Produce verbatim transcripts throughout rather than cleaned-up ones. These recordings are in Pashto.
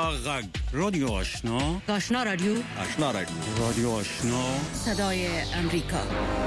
غږ رادیو آشنا آشنا رادیو آشنا رادیو رادیو آشنا صدای امریکا.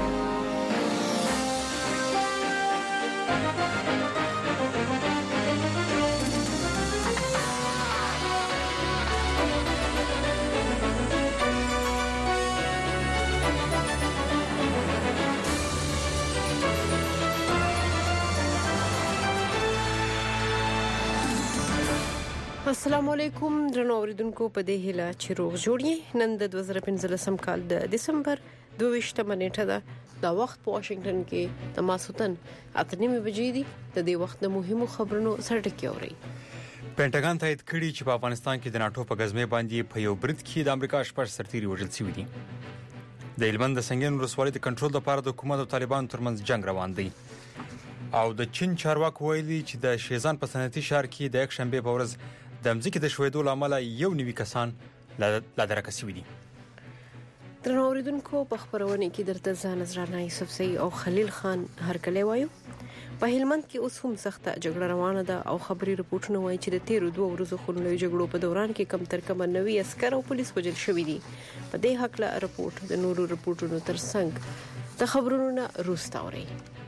السلام علیکم درنو اوریدونکو، په دې هیله چې روغ جوړی. نن د دوه زره پنځلسم کال د دسمبر دوه ویشتمه نیټه ده. دا وخت په واشنگټن کې د ماسوتن اته نیمه بجې دي. د دې وخت د مهمو خبرونو سرټکی اوري. پینټاګان تایید کړي چې په افغانستان کې د ناتو په غزمه باندې په یو برید کې د امریکا شپږ سرتیري وژل شوي دي. د هلمند د سنگین ولسوالۍ د کنټرول لپاره د حکومت او طالبانو ترمنځ جنگ روان دی. او د چین چارواکو ویلي چې د شیزان په صنعتي ښار کې د یک شنبه په ورځ د مځکې د شویدو لامل یو نوي کسان لا درکه شوي دي. درنو اوریدونکو، په خبرونه کې درته ځان نظرانه یوسف سي او خلیل خان هرکلی وایو. په هلمند کې اوس هم سخته جګړه روانه ده او خبري رپورټونه وایي چې د تیرو دوه ورځو خونړیو جګړو په دوران کې کم تر کم نوي عسكر او پولیس وژل شوي دي. په دې حق له رپورټ د نورو رپورټونو ترڅنګ د خبرونو نه روسته اوري.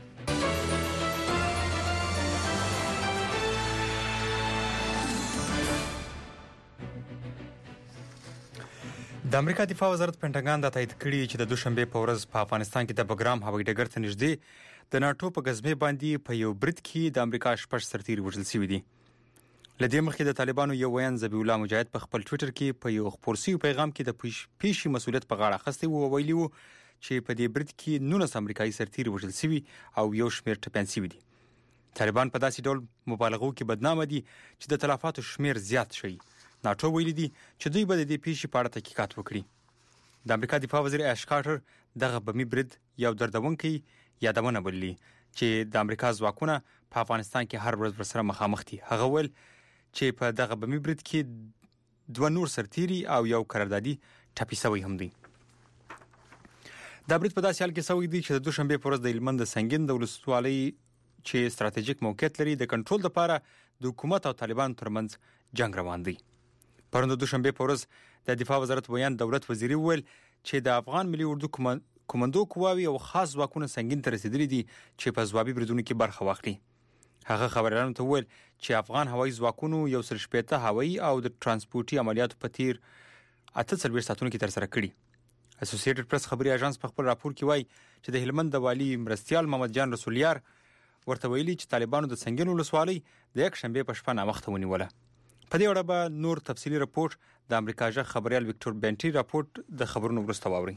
د امریکا دفاع وزارت پینټاګان دا تایید کړي چې د دوشنبه په ورځ په افغانستان کې د بګرام هوایي ډګر ته نږدې د ناتو په غزمه باندې په یو برید کې د امریکا شپږ سرتیري وژل شوي دي. لدې مخکې د طالبانو یو ویان ذبیح الله مجاهد په خپل ټوئیټر کې په یو خبرسي پیغام کې د پیشي مسولیت په غاړه اخیستی وو، ویلي وو چې په دې برید کې نولس امریکایي سرتیري وژل شوي او یو شمېر ټپیان شوي دي. طالبان په داسې ډول مبالغو کې بدنامه دي چې د تلفاتو شمېر زیات شي. ناتو ویلي دي چې دوی به د دې پیښې په اړه تحقیقات وکړي. د امریکا دفاع وزیر اش کارټر دغه بمي برید یو دردونکي یادونه بللي چې د امریکا ځواکونه په افغانستان کې هر ورځ ورسره مخامخ دي. هغه ویل چې په دغه بمي برید کې دوه نور سرتیري او یو قراردادي ټپي شوی هم دي. دا برید په داسې حال کې شوی دی چې د دوشنبه په ورځ د هلمند سنگین د ولسوالۍ چې ستراتیژیک موقعیت لري د کنټرول لپاره د حکومت او طالبانو ترمنځ جنگ روان دی. پرون د دوشنبه په ورځ د دفاع وزارت ویان دولت وزیري ویل چې د افغان ملي اردو کمانډو قواوي او خاص ځواکونه سنگین ته رسیدلي دي چې په ځوابي بریدونو کې برخه واخلي. هغه خبريالانو ته ویل چې افغان هوایي ځواکونو یو سل شپږ هوایي او د ترانسپورتي عملیاتو په تیر اته څلوېښت ساعتونو کې ترسره کړي. اسوسییټډ پریس خبري اژانس په خپل راپور کې وایي چې د هلمند د والی مرستيال محمد جان رسولیار ورته ویلي چې طالبانو د سنگین ولسوالۍ د یک شنبه په شپه نامخته ونیوله. په دې اړه به نور تفصیلی رپورټ د امریکا ژغ خبريال وکټور بنټي راپورټ د خبرونو وروسته واوري.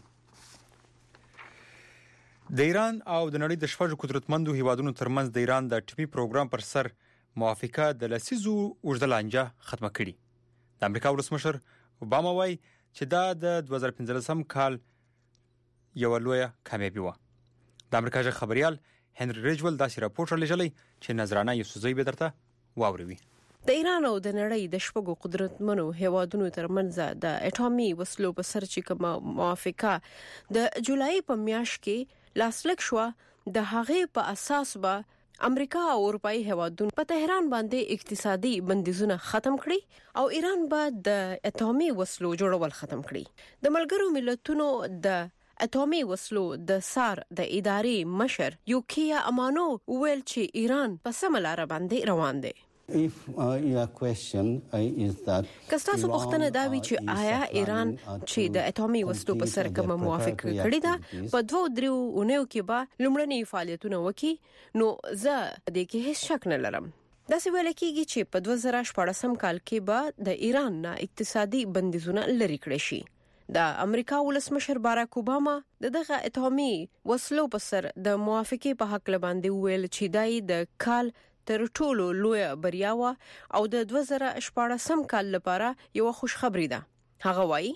د ایران او د نړۍ د شپږ قدرتمندو هیوادونو ترمنځ د ایران د اټومي پروګرام پر سر موافقه د لسیزو اوږده لانجه ختمه کړي. د امریکا ولسمشر اوباما وایي چې دا د دوه زره پنځلسم کال یو لویه کامیابي و. د امریکا ژغ خبريال هنري ریجول داسې راپورټ لږلی چې نظرانه یوسفزۍ به درته واوري. د ایران او د نړۍ د شپږو قدرتمنو هیوادونو ترمنځ د اټومي وسلو په سر چې کومه موافقه د جولای په میاشت کې لاسلیک شو، د هغې په اساس به امریکا او اروپאי هیوادونو په تهران باندې اقتصادي بندیزونه ختم کړي او ایران به د اټومي وسلو جوړول ختم کړي. د ملګرو ملتونو د اټومي وسلو د سار د ادارې مشر یوکیا امانو ویل چې ایران په سمه لار باندې روان دی. If uh, your question uh, is that کستاسو پوښتنه دا وی چې آیا ایران چې د اټومي وسلو په سر کوم موافقه کړې ده په دوه دریو اونیو کې به لومړني فعالیتونه وکړي، نو زه د کې هیڅ شک نه لرم. دا څه ویل کېږي چې په دوه زره شپږم کال کې به د ایران نه اقتصادي بندیزونه لري کړی شي. د امریکا ولسمشر باراک اوباما دغه اټومي وسلو په سر د موافقه په حق لباندې ویل چې دای د کال تر ټولو لوی بریا و او د دوه زره شپږم کال لپاره یو خوش خبري ده. هغه وایي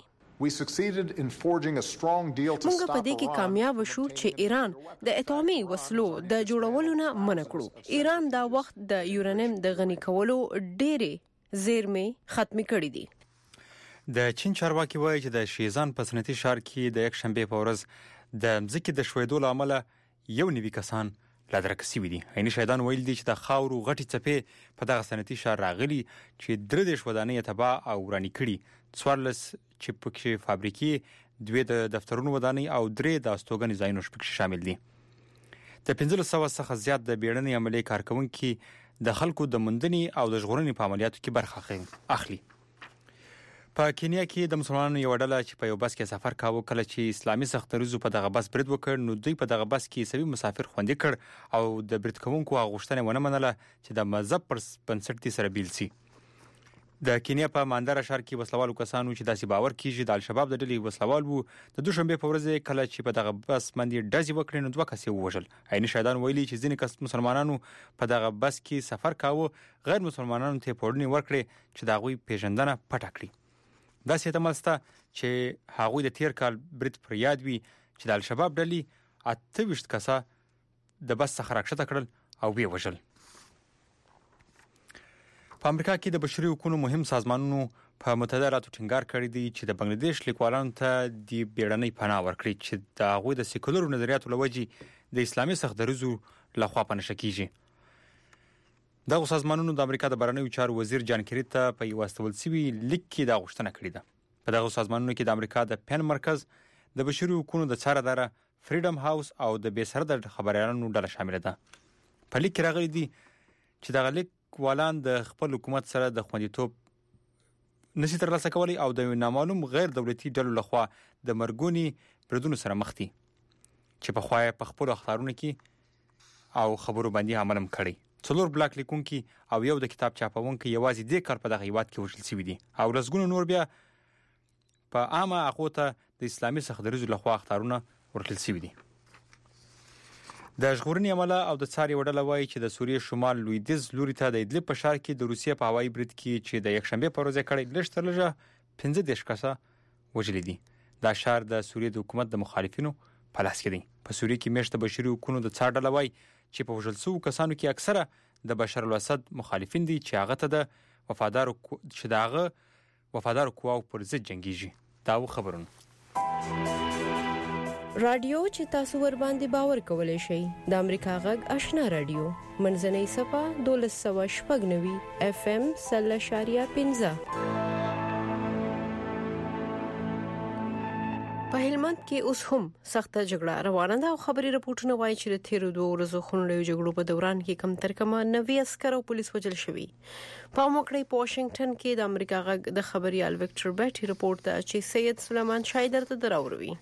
موږ په دې کې کامیاب شو چې ایران د اټومي وسلو د جوړولو نه منع کړو. ایران دا وخت د یورانیم د غني کولو ډېرې زیرمې ختمې کړې دي. د چین چارواکي وایي چې د شیزان په صنعتي ښار کې د یک شنبه په ورځ د مځکې د شویدو لامل یو نوي کسان لا درک شوي دي. عیني شهیدان ویل دي چې د خاورو غټي څپې په دغه صنعتي ښار راغلي چې درې دېرش ودانۍ تباه او ورانې کړي، څوارلس چې پکې فابریکې، دوې د دفترونو ودانۍ او درې د استوګنې ځایونه پکې شامل دي. د پنځلس سوه څخه زیات د بیړنۍ عملیې کارکوونکي د خلکو د موندنې او د ژغورنې په عملیاتو کې برخه اخلي. په کینیا کې د مسلمانانو یو ډله چې په یو بس کې سفر کاوه، کله چې اسلامي سختدریزو په دغه بس برید وکړ، نو دوی په دغه بس کې عیسوي مسافر خوندي کړ او د برید کوونکو غوښتنه ونه منله چې د مذهب پر بنسټ دې سره بیل سي. د کینیا په ماندارا ښار کې وسلوالو کسانو چې داسې باور کیږي د الشباب د ډلې وسلوال وو، د دوشنبه په ورځ کله چې په دغه بس باندې ډزې وکړې نو دوه کس یې ووژل. عیني شهیدان ویلي چې ځینې کس مسلمانانو په دغه بس کې سفر کاوه، غیر مسلمانانو ته پوړنی ورکړي چې د هغوی پیژندنه پټه کړي. داسې احتمال شته چې هغوی د تیر کال برید پر یاد وي چې د الشباب ډلې اته ویشت کسه د بس څخه راکښته کړل او ویې وژل. په امریکا کې د بشري حقوقو مهم سازمانونو په متحده ایالاتو ټینګار کړی دی چې د بنگلاديش لیکوالانو ته د بیړنۍ پناه ورکړي چې د هغوی د سیکولرو نظریاتو له وجې د اسلامي سختدریزو لخوا په نښه کیږي. دغه سازمانونو د امریکا د بهرنیو چارو وزیر جان کیری ته په یو استول سوي لیک کې دا غوښتنه کړې ده. په دغه سازمانونو کې د امریکا د پین مرکز، د بشري حقوقو د څار اداره، فریډم هاوس او د بې سرحده خبريالانو ډله شامل ده. په لیک کې راغلي دي چې دغه لیکوالان د خپل حکومت سره د خوندیتوب نشي ترلاسه کولی او د نامعلوم غیر دولتي ډلو لخوا د مرګوني بریدونو سره مخ دي چې په خوای په خپل اختارونو کې او خبرو باندې عملم کړي. څلور بلاک لیکونکي او یو د کتاب چاپونکي یوازې د کار په دغه هیواد کې وژل شوي دي او لسګونو نور بیا په عامه هغو ته د اسلامي سختدریزو لخوا اختارونه ورکړل شوي دي. د ژغورنې عمله او د څار یوه ډله وایي چې د سوریې شمال لویدیځ لوري ته د ادلب په ښار کې د روسیې په هوایي برید کې چې د یکشنبې په ورځ یې کړی لږ تر لږه پنځه دېرش کسه وژلي دي. دا ښار د سوریې د حکومت د مخالفینو په لاس کې دی. په سوریې کې میاشت د بشري حقوقو د څار ډله وایي چې په وژل شوو کسانو کې اکثره د بشار الاسد مخالفین دي چې هغه ته د وفادارو چې د هغه وفادارو قواو پر ضد جنګیږي. دا و خبرونه. رادیو چې تاسو ور باندې باور کولای شئ د امریکا غږ آشنا رادیو منځنۍ صفه دولس سوه شپږ نوي اف ام سل اشاریه پنځه. په هلمند کې اوس هم سخته جګړه روانه ده او خبري راپورټونه وایي چې د تیرو دوه ورځو خونړیو جګړو په دوران کې کم تر کمه نوي عسكر او پولیس وژل شوي. په موکړی په واشنگټن کې د امریکا غږ د خبريال وکټر بیټي رپورټ ده چې سید سلیمان شایدر ته دراوروي.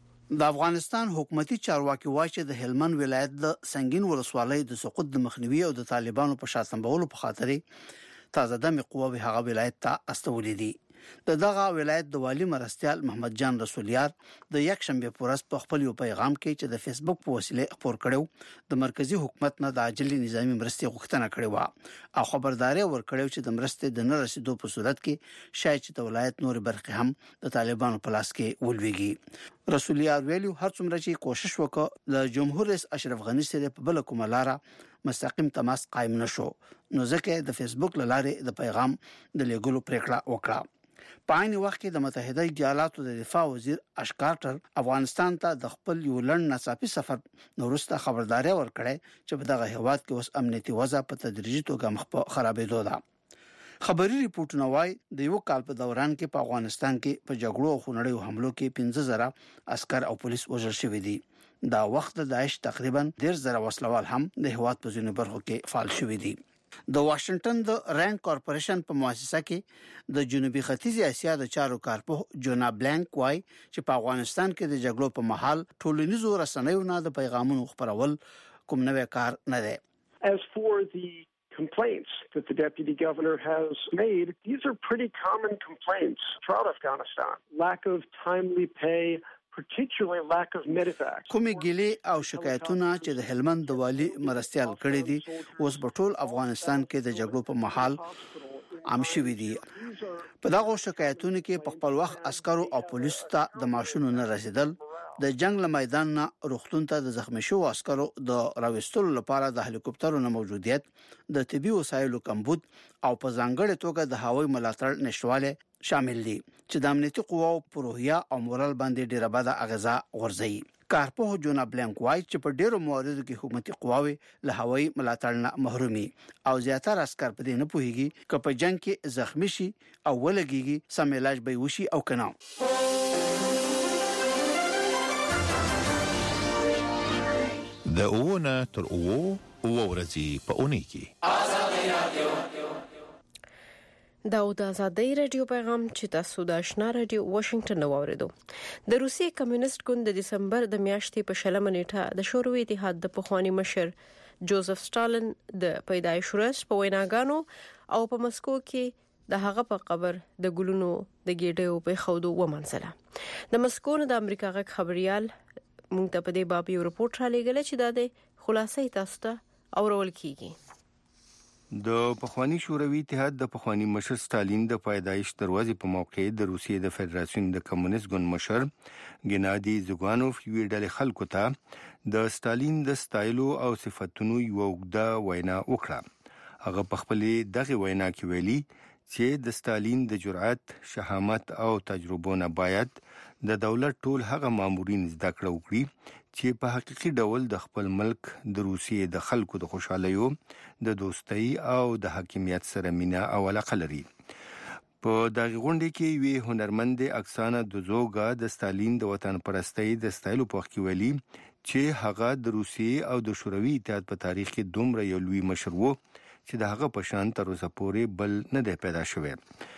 د افغانستان حکومتي چارواکي وایي چې د هلمند ولایت د سنگین ولسوالۍ د سقوط د مخنیوي او د طالبانو په شاتنبولو په خاطر تازه دمه قوه هغه ولایت ته استولې دي. د دغه ولایت د والی مرستيال محمد جان رسولیار د یک شنبه پورس په خپل یو پیغام کې چې د فیسبوک په وسیله خبر کړو د مرکزی حکومت نه د عاجل نظامی مرستې غوښتنه کړې و او خبرداري ورکړو چې د مرستې د نه رسیدو په صورت کې شاید چې د ولایت نور برخه هم د طالبانو په لاس کې ولويږي. رسولیار ویلو هر څومره چې کوشش وکړ د جمهور رئیس اشرف غنی سره په بل کومه لاره مستقیم تماس قائم نشو، نو ځکه د فیسبوک لاره د پیغام د لګولو پریکړه وکړه. په عین وخت کې د متحده ایالاتو د دفاع وزیر اش کارټر افغانستان ته د خپل یو لړ ناڅاپي سفر نورسته خبرداري ورکړې چې په دغه هیواد کې اوس امنیتي وضع په تدریجي توګه مخ په خرابېدو ده. خبري ریپورتونه وايي د یو کال په دوران کې په افغانستان کې په جګړو او خونړیو حملو کې پنځه زره عسكر او پولیس وژل شوي دي. دا وخت د داعش تقریبا ډیر زره وسلوال هم د هیواد په ځینو برخو کې فعال شوي دي. د واشنگټن د رینډ کارپوریشن په مؤسسه کې د جنوبي ختیځ اسیا د چارو کارپو جونا بلانک وای چې په افغانستان کې د جګړو په محل ټولنیزو رسنیو نه د پیغامونو خبرول کوم نوې کار نه دی. As for the complaints that the deputy governor has made, these are pretty common complaints throughout Afghanistan. Lack of timely pay, particularly lack of medevac. کومې ګیلې او شکایتونه چې د هلمند د والی مرستيال کړي دي اوس په ټول افغانستان کې د جګړو په محل عام شوي دي. په دغه شکایتونو کې په خپل وخت عسکرو او پولیسو ته د ماشونو نه رسیدل، د جنگ له میدان نه روغتون ته د زخمی شو عسکرو د راوستلو لپاره د هلیکوپټرونو موجودیت، د طبي وسایلو کمبود او په ځانګړي توګه د هوایي ملاتړ نشټواله شامل دي چې د امنیتي قواو په روحیه او مورال باندې ډیره بده اغیزه غورځي. کارپوه جونا بلانک وای چې په ډیرو مواردو کې حکومتي قواوي له هوایي ملاتړ نه محرومي او زیاتره عسكر په دې نه پوهیږي چې په جنگ کې زخمی شي او ولګيږي سم علاج به وشي او کنه. د اوونه تر اوو او ورځي په اونۍ کې آزادۍ رادیو دا د آزادۍ رادیو پیغام چې تاسو د آشنا رادیو واشنگټن نو اوریدو. د روسیې کمیونست ګوند د دسمبر د میاشتې په شلمه نیټه د شوروي اتحاد د پخوانی مشر جوزف ستالین د پیدایش ورځ په ویناګانو او په مسکو کې د هغه په قبر د ګلونو د ګېډیو په خودو ومنځله. د مسکو د امریکا غږ خبريال مونږ ته په دې باب یو رپورټ را لېږل چې دا د خلاصې تاسو ته اورول کیږي. د پخوانی شوروي اتحاد د پخوانی مشر ستالین د پیدایش دروازې په موقع د روسیې د فدراسیون د کمیونست ګوند مشر ګنادي زوګانوف یو ډول خلکو ته د ستالین د سټایلو او صفاتونو یو وګړه وینا وکړه. هغه په خپل دغه وینا کې ویلي چې د ستالین د جرأت، شهامت او تجربو نه باید د دولت ټول هغه مامورین زده کړو کړي چې په حقيقي ډول د خپل ملک د روسیې د خلکو د خوشحالۍ، د دوستۍ او د حاکمیت سره مینا او علاقه لري. په دغه غونډه کې وی هنرمند اکسانا دوزوګا د ستالین د وطن پرستۍ د سټایلو په وخت کې ویلي چې هغه د روسیې او د شوروي اتحاد په تاریخ کې دومره یو لوی مشر وو چې د هغه په شان تر اوسه پورې بل نه دی پیدا شوی.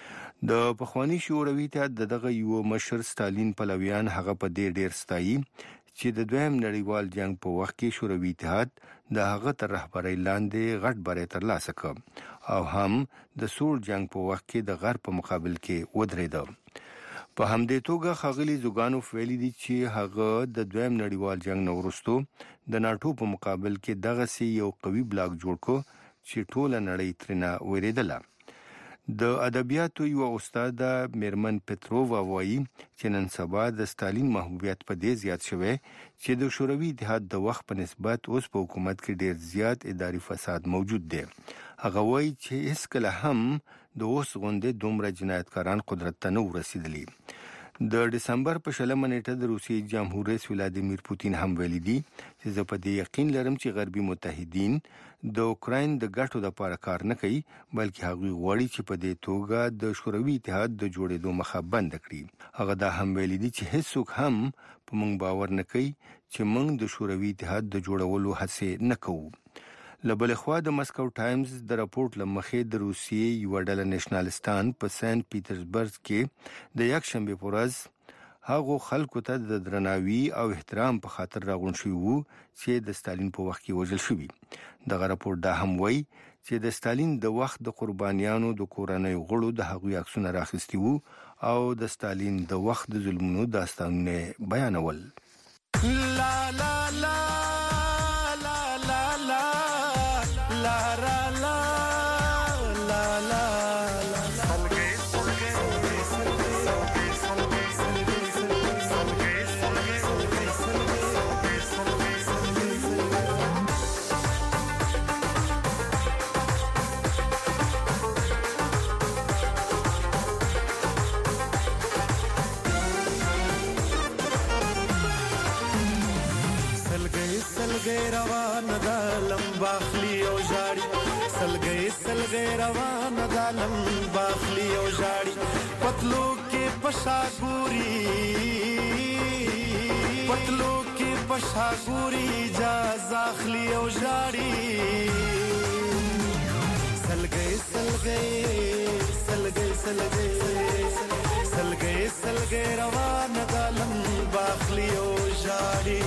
د پخوانی شوروي اتحاد دغه یو مشر ستالین پلویان هغه په دې ډیر ستایي چې د دویم نړیوال جنگ په وخت کې شوروي اتحاد د هغه تر رهبرۍ لاندې غټ بری ترلاسه کړ او هم د سوړ جنگ په وخت کې د غرب په مقابل کې ودرېد. په همدې توګه خاغلی زوګانوف ویلي دي چې هغه د دویم نړیوال جنگ نو وروسته د ناتو په مقابل کې دغه سي یو قوي بلاک جوړ کو چې ټول نړۍ ترنه وریدله. د ادبیاتو یو استاد میرمن پترووا وایي چې نن سبا د ستالین محبوبیت په دې زیات شوی چې د شوروي اتحاد د وخت په نسبت اوس په حکومت کې ډیر زیات اداري فساد موجود دی. هغه وایي چې هیڅ کله هم د اوس غونډې دومره جنایتکاران قدرت ته نه ورسېدلي. د دسمبر په شلمه نیټه د روسیې جمهور رئیس ولادیمیر پوتین هم ویلي دي چې زه په دې یقین لرم چې غربي متحدین د اوکراین د ګټو لپاره کار نه کوي بلکې هغوی غواړي چې په دې توګه د شوروي اتحاد د جوړېدو مخه بند کړي. هغه دا هم ویلي دي چې هیڅوک هم په موږ باور نه کوي چې موږ د شوروي اتحاد د جوړولو هڅه نه کوو. لبل خوا د مسکو ټایمز د راپورټ لمخې د روسیې یو ډله نېشنالستان په سنت پیټرزبرګ کې د یک شنبه په ورځ هغه خلکو ته د درناوي او احترام په خاطر راغون شوی وو چې د ستالین په وخت کې وژل شوی. دغه راپورټ دا هم وایي چې د ستالین د وخت د قربانیانو د کورنۍ غړو د هغوی عکسونه راخستی وو او د ستالین د وخت د ظلمونو داستانونه بیانول. لا لا لا سلګي روان د لمباخلی او جاړي سلګي سلګي روان د لمباخلی او جاړي پتلو کې پشاګوري پتلو کې پشاګوري جا زاخلی او جاړي سلګي سلګي سلګي سلګي سلګي سلګي روان د لمباخلی او جاړي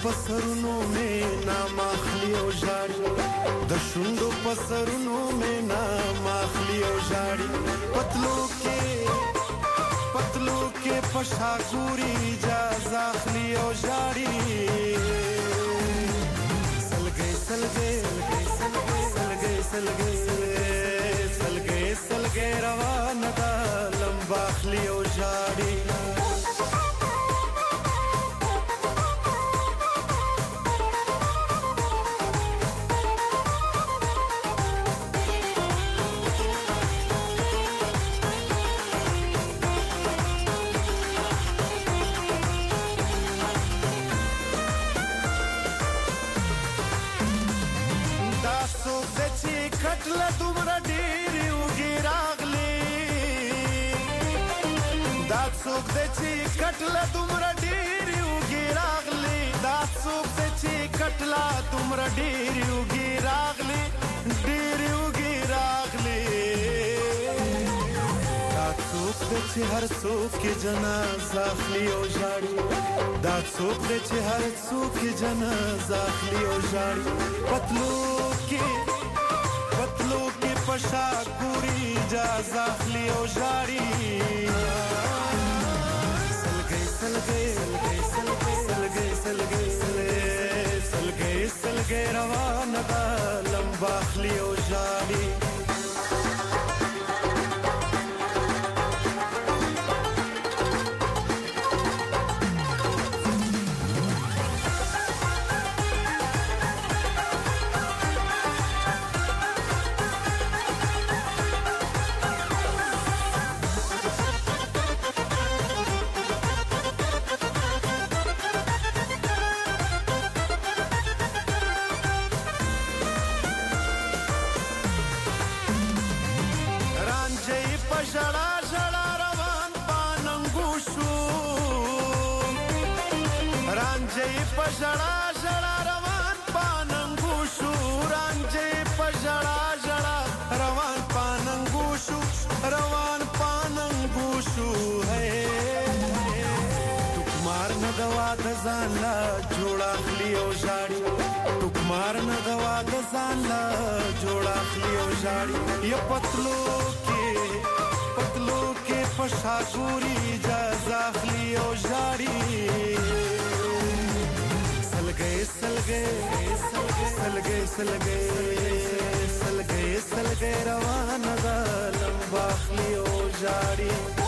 پسرونو مې نام اخلي او ژاړي د شونډو پسرونو مې نام اخلي او ژاړي پتلو کې پتلو کې پښا ګوري اجازه اخلي او ژاړي سلګي سلګي سلګي سلګي سلګي سلګي سلګي روان ده لمبا اخلي او ژاړي کټله دومره ډېرې اوږې راغلې دا څوک دی چې کټله دومره ډېرې اوږې راغلې دا څوک دی چې کټله دومره ډېرې اوږې راغلې ډېرې اوږې راغلې دا څوک دی چې هر څوک کې جنازه اخلي او ژاړي دا څوک دی چې هر څوک کې جنازه اخلي او ژاړي پتلو کې پتلو کې پښا ګوري اجازه اخلي او ژاړي سلګي سلګي سلګي سلګي سلګي سلګي سلګي روان ده لمبا اخلي او ژاړي ژړا ژړا روان پاننګو شو رانجې په ژړا ژړا روان پاننګو شو روان پاننګو شو ټوکمار نه دوا د ځان لا جوړ اخلي او ژاړي ټوکمار نه دوا د ځان لا جوړ اخلي او ژاړي یا پتلو کې پتلو کې پښا ګوري اجازه اخلي او ژاړي سلګي سلګي سلګي سلګي سلګي سلګي روان ده لمبا اخلي او ژاړي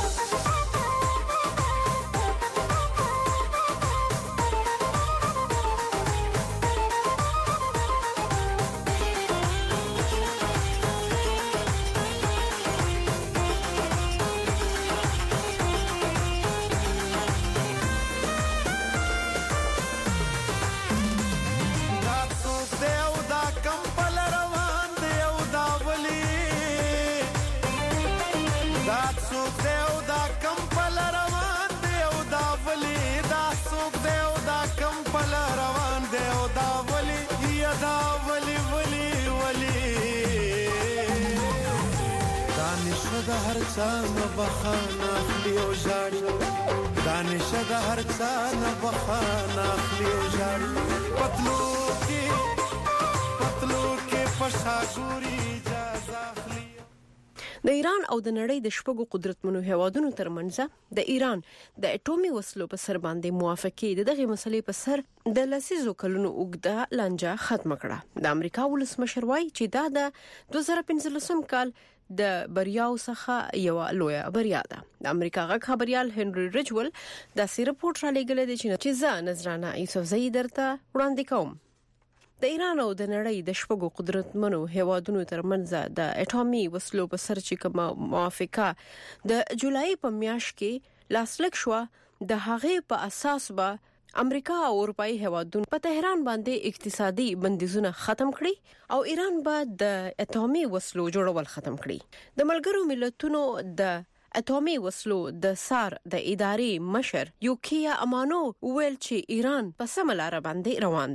د هر چا نه بخانه اخلي او ژاړي دانش د هر چا نه بخانه اخلي او ژاړي پتلو کې پتلو کې پښا ګوري اجازه اخلي د ایران او د نړۍ د شپږو قدرتمنو هیوادونو ترمنځ د ایران د اټومي وسلو په سر باندې موافقه د دغه مسلې په سر د لسیزو کلونو اوږده لانجه ختم کړه د امریکا ولسمشر وايي چې دا د دوه زره پنځلسم کال د بریاو څخه یو لوی بریا ده د امریکا غږ خبريال هنري رجول د سی رپورټ را لګل دي چې ځا نظرانه یوسف زئی درته وړاندې کوم د ایران او د نړۍ د شپږو قدرتمنو هیوادونو ترمنځ د اټومي وسلو په سر چې کوم موافقه د جولای په میاشت کې لاسلیک شو د هغې په اساس به امریکا او اروپאי هیوادونو په تهران باندې اقتصادي بندیزونه ختم کړي او ایران به د اټومي وسلو جوړول ختم کړي د ملګرو ملتونو د اټومي وسلو د سار د ادارې مشر یوکیا امانو ویل چې ایران په سم لار باندې روان دی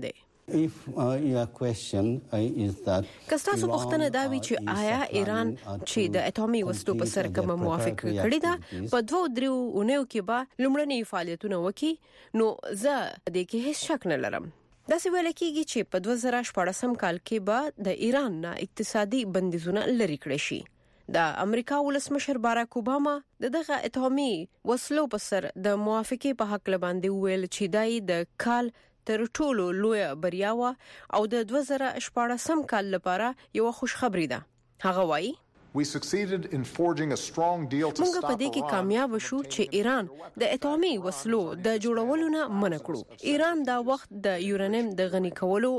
If uh, your question uh, is that کستاسو پوښتنه دا وی چې آیا ایران چې د اټومي وسلو په سر کوم موافقه کړې ده په دوه دریو اونیو کې به لومړني فعالیتونه وکړي، نو زه د کې هیڅ شک نه لرم. دا څه ویل کېږي چې په دوه زره شپږم کال کې به د ایران نه اقتصادي بندیزونه لري کړی شي. د امریکا ولسمشر باراک اوباما دغه اټومي وسلو په سر د موافقه په حق لباندې ویل چې دای د کال تر ټولو لوی بریا و او د دوه زره شپږم کال لپاره یو خوش خبري ده. هغه وایي We succeeded in forging a strong deal to موږ stop په دې کې کامیاب شو چې ایران د اټومي وسلو د جوړولو نه منع کړو. ایران دا وخت د یورانیم د غني کولو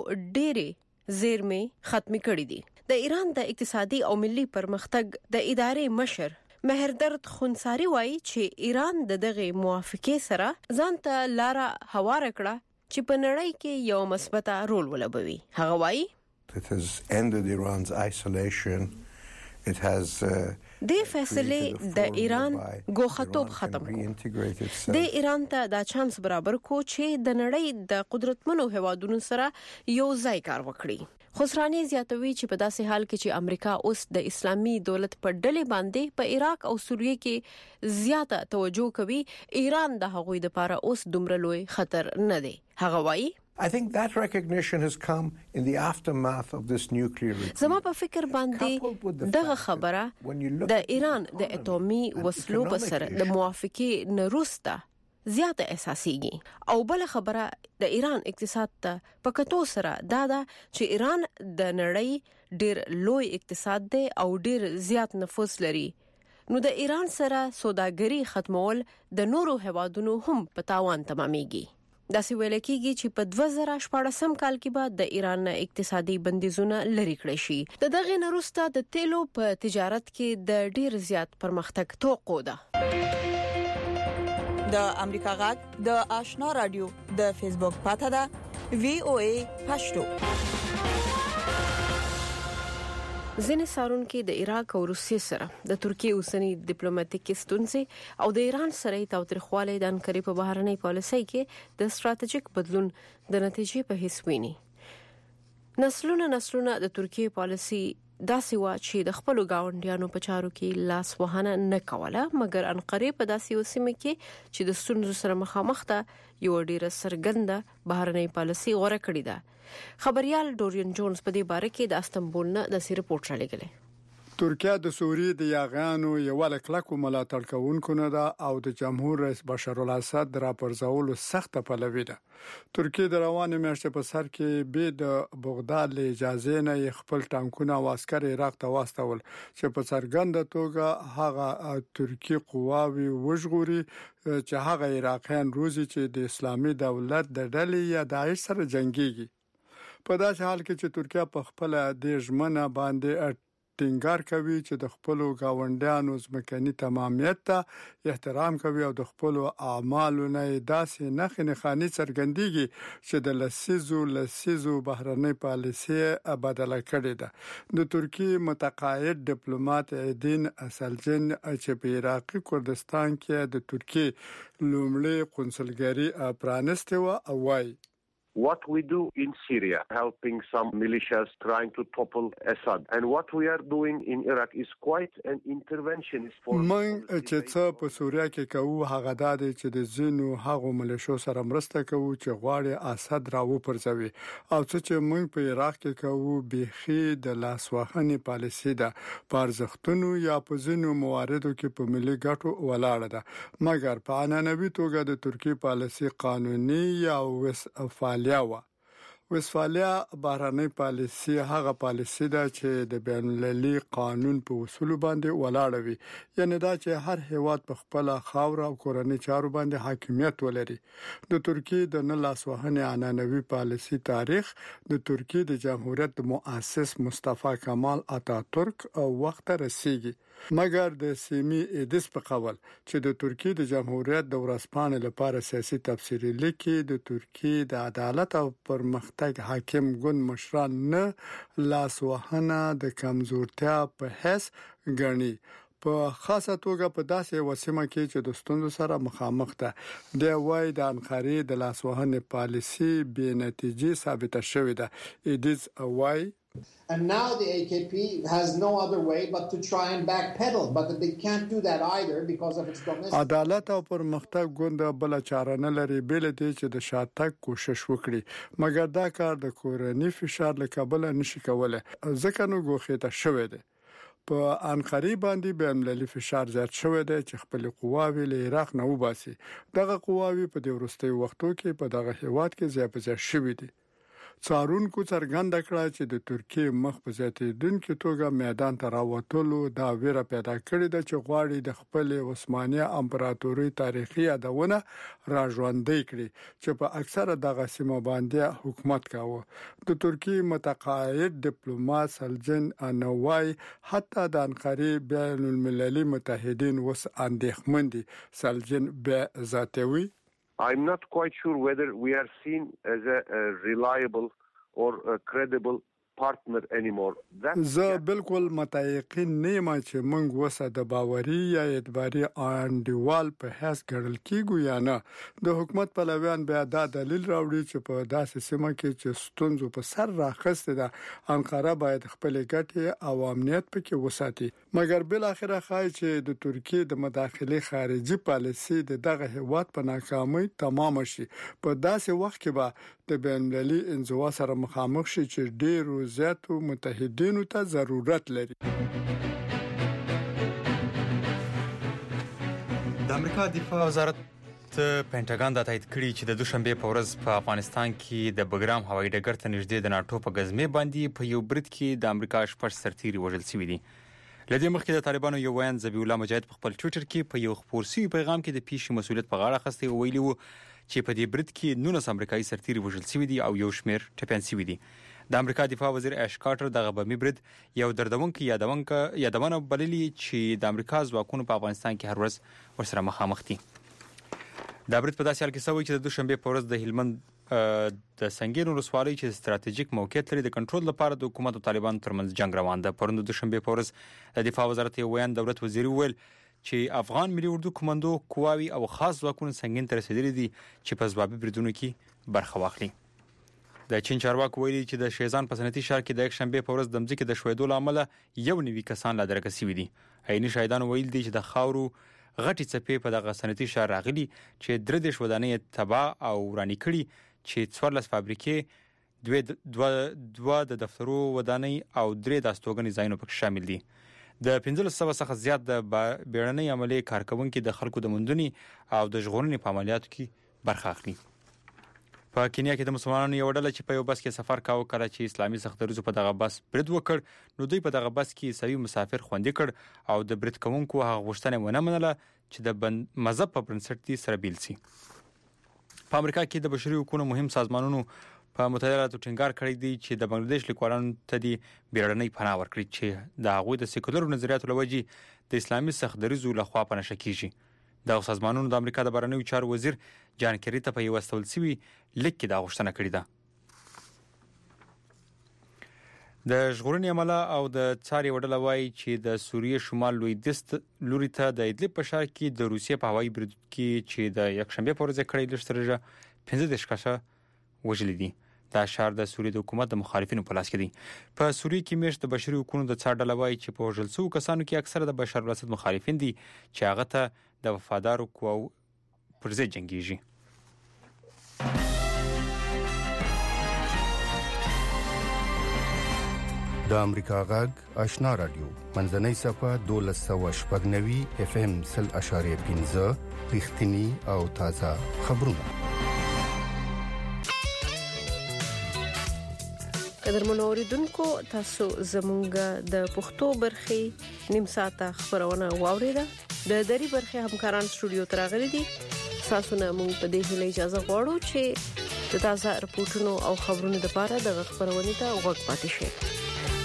ډېرې زیرمې ختمي کړې دي. د ایران د اقتصادي او ملي پرمختګ د ادارې مشر مهردرد خونساری وایي چې ایران د دغه موافقه سره ځان ته لار هوار کړه چې په نړۍ کې یو مثبت رول ولوبوي. هغه وایي It has ended Iran's isolation. It has uh, د فیصله د ایران ګوښتوب ختم کړ. د ایران ته دا چانس برابر کو چې د نړۍ د قدرتمنو هوادونو سره یو ځای کار وکړي. خسرانی زیاتوي چې په داسې حال کې چې امریکا اوس د اسلامي دولت په ډلې باندې په عراق او سوریه کې زیاته توجه کوي، ایران د هغوی لپاره اوس دومره لوی خطر نه دی. هغه وایي I think that recognition has come in the aftermath of this nuclear regime. زما په فکر باندې دغه خبره د ایران د اټومي وسلو په سر د موافقه نه وروسته زیاته احساسيږي. او بل خبره د ایران اقتصاد ته په کتو سره دا ده چې ایران د نړۍ ډیر لوی اقتصاد دی او ډیر زیات نفوس لري، نو د ایران سره سوداګري ختمول د نورو هوادونو هم په تاوان تمامېږي. دا څه ویل کېږي چې په دوه زره شپږم کال کې به د ایران اقتصادي بندیزونه لري کړی شي. د دغه نورسته د تیلو په تجارت کې د ډیر زیات پرمختګ توقع ده. د امریکا غږ د آشنا رادیو د فیسبوک پاڼه ده وی او ای پښتو. ځینې سارونکو د عراق او روسیې سره د ترکیه اوسنی ډیپلوماټیک ستونزې او د ایران سره تاوتریخوالی د انکاري په بهرنۍ پالیسۍ کې د ستراتیژیک بدلون د نتیجې په حیث ویني. نسلونه نسلونه د ترکیه پالیسي داسې و چې د خپل گاونډیانو په چارو کې لاس وهنه نه کوله، مګر انقره په داسې وسیمه کې چې د ستونزو سره مخامخ ده یو ډیره سرګنده بهرنۍ پالیسي غوړه کړې ده. خبريال ډورین جونز په دې باره کې د استنبول نه د سی رپورټ را لګلې. ترکیه د سوریې د یاغانو یو لکلکو ملاتړ کوونکو نه ده او د جمهور رئیس بشار الاسد را پرځولو سخت پلوي ده. ترکیه د روانه میاشتې په سر کې به د بغداد له اجازه نه خپل ټانکونه او عسكر عراق ته واستول چې په څرګنده توګه هغه ترکی قواوی وژغوري چې هغه عراقیان روزي چې د اسلامي دولت د ډلې یا داعش سره جنگيږي. په داسې حال کې چې ترکیه په خپل د ژمنه باندې ټینګار کوي چې د خپل گاونډیانو ځمکني تمامیت ته احترام کوي او د خپل اعمالو نه داسې نخې نخاني څرګندېږي چې د لسیزو لسیزو بهرنۍ پالیسي بدله کړې ده. د ترکیه متقاعد ډیپلوماټ عیدین اسلجن چې په عراقي کردستان کې د ترکیه لومړی قونسلګری پرانسته و او وايي What we do in Syria, helping some militias trying to topple Assad, and what we are doing in Iraq is quite an interventionist form. من چې څه په سوریه کې کوو هغه د دې چې د زینو هغه ملیشو سره مرسته کوو چې غواړي اسد راو پرځوي او څه چې موږ په عراق کې کوو بيخي د لاسوهنې پالیسي ده پارځختونو یا په زینو مواردو کې په ملي ګټو ولاړه ده، مګر په انانوي توګه د ترکیه پالیسي قانوني یا وسفال لیاوه. وسفالیا بهرنۍ پالیسي هغه پالیسي ده چې د بین المللي قانون په اصول باندې ولاړه وي، یعنی دا چې هر هیواد په خپل خاور او کورنۍ چارو باندې حاکمیت ولري. د ترکیه د نه لاسوهنې عنعنوي پالیسي تاریخ د ترکیه د جمهوریت مؤسس مصطفی کمال اتاتورک او وخت رسیدي، مګر د سیمي ادیس په قول چې د ترکیه د جمهوریت د ورسپانې لپاره سیاسي تفسیری لیکي د ترکیه د عدالت او پرمختګ حاکم ګوند مشران نه لاس وهنه د کمزورتیا په حس ګڼي. په خاصه توګه په داسې وسیمه کې چې د ستوندو سره مخامخ ده د وای د انقره د لاسوهنې پالیسي به نتیجه ثابته شوې ده ایدز وای And now the A K P has no other way but to try and backpedal, but they can't do that either because of its domestic. عدالت او پرمختګ ګوند بل چاره نه لري بل دي چې د شاتګ کوشش وکړي مګر دا کار د کورنۍ فشار له کبله نشي کولای ځکه نو غوښته شوې ده په انقره باندې به عملي فشار زیات شوې ده چې خپل قواوی له عراق نه وباسي دغه قواوی په د وروستي وختو کې په دغه هیواد کې زیات شوې دي څارونکو څرګنده کړه چې د ترکیه مخ په زیاتېدونکو توګه میدان ته راوتلو دا ویره پیدا کړې ده چې غواړي د خپل عثماني امپراتوري تاریخي یادونه راژوندۍ کړي چې په اکثره دغه سیمه باندې حکومت کاوه د ترکیه متقاعد ډیپلوماټ سلجن انوای حتی د انقره بین المللي متحدین وس اندېښمن دي سلجن به ذاتوي I'm not quite sure whether we are seen as a, a reliable or a credible partner anymore. زه بالکل متيقن نه یم چې موږ وسه د باوري یا اعتباري انډیوال په هیڅ ګڼل کیږو یا نه د حکومت پلویان بیا دا دلیل راوړي چې په داسې سیمه کې چې ستونزو په سر راخسته ده انقره باید خپل ګټې او امنیت پکې وساتي مګر بل اخره خای چې د ترکیه د مداخله خارجي پالیسي د دغه هیواد په ناکامۍ تمام شي په داسې وخت کې به د بین المللي انزوا سره مخامخ شي چې ډېر زیاتو متحدینو ته ضرورت لري د امریکا دفاع وزارت پینټاګان دا تایید کړی چې د دوشنبه په ورځ په افغانستان کې د بګرام هوایي ډګر ته نږدې د ناتو په غزمه باندې په یو برید کې د امریکا شپږ سرتیري وژل شوي دي لدې مخکې د طالبانو یو ویان ذبیح الله مجاهد په خپل ټوئیټر کې په یو خبر سوي پیغام کې د پیښې مسؤلیت په غاړه اخیستی ویلي وو چې په دې برید کې نونس امریکایي سرتیري وژل شوي دي او یو شمېر ټپیان شوي دي د امریکا دفاع وزیر اش کارټر دغه بمي برید یو دردونکو یادونکو یادونه بللي چې د امریکا ځواکونو په افغانستان کې هر ورځ ورسره مخامخ دي دا برید په داسې حال کې شوی چې د دوشنبه په ورځ د هلمند د سنگین ولسوالۍ چې ستراتیژیک موقعیت لري د کنټرول لپاره د حکومت او طالبانو ترمنځ جنگ روان ده پرون د دوشنبه په ورځ د دفاع وزارت یو ویان دولت وزیر ویل چې افغان ملي اردو کمانډو قواوي او خاص ځواکونه سنگین تر رسیدلي دي چې په ځوابي بریدونو کې برخه واخلي د چین چارواکو ویلي چې د شیزان په صنعتي ښار کې د یک شنبه په ورځ د ځمکې د ښویدو له امله یو نوي کسان لا درک شوي دي عیني شاهدان ویل دي چې د خاورو غټي څپې په دغه صنعتي ښار راغلي چې درې دېرش ودانۍ تباه او ورانې کړي چې څوارلس فابریکې دوه دوه دوه د دفترو ودانۍ او درې د استوګنې ځایونه پکې شامل دي د پنځلس سوه څخه زیات د بیړنۍ عملي کارکونکو د خلکو د موندنې او د ژغورنې په عملیاتو کې برخه اخلي په کینیا کې د مسلمانانو یو ډله چې په یو بس کې سفر کاوه کله چې اسلامي سختدریزو په دغه بس برید وکړ نو دوی په دغه بس کې عیسوي مسافر خوندي کړ او د برید کوونکو هغه غوښتنه ونه منله چې د مذهب په بنسټ سره بیل شي په امریکا کې د بشري حقوقو مهم سازمانونو په متحده ایالاتو ټینګار کړی دی چې د بنگلاديش لیکوالانو ته دی بیړنۍ پناه ورکړي چې د هغوی د سیکولر نظریاتو لوجې د اسلامي سختدریزو لخوا پناه کیږي د سازمانونو د امریکا د بهرنیو چارو وزیر جان کری ته په یو استول سوي لیک کې دا غوښتنه کړې ده د ژغورنې عمله او د څاري وډله وایي چې د سوریې شمال لویدیځ لوري ته د ادلب په ښار کې د روسیې په هوایي برید کې چې د یکشنبه په ورځ کړی لږترجه پنځه دېرش کسه وژلي دي دا ښار د سوریې د حکومت د مخالفینو په لاس کې دی په سوریې کې میشت د بشري حقوقو د څار ډله وایي چې په وژل شوو کسانو کې اکثره د بشار الاسد مخالفین دي چې هغه ته د وفادارو قواو پر ضد جنګیږي د امریکا غږ آشنا رادیو منځنۍ صفه دولس سوه شپږ نوي اف ام سل اشاریه پنځه رښتینی او تازه خبرونه قدرمن اوریدونکو تاسو زمونږ د پښتو برخې نیم ساعته خبرونه واوریده د دری برخې همکاران سټوډیو ته راغلي دي تاسو نه مونږ په دې هیله اجازه غواړو چې د تازه رپورټونو او خبرونو لپاره د خبرونې ته وګورئ پاتې شئ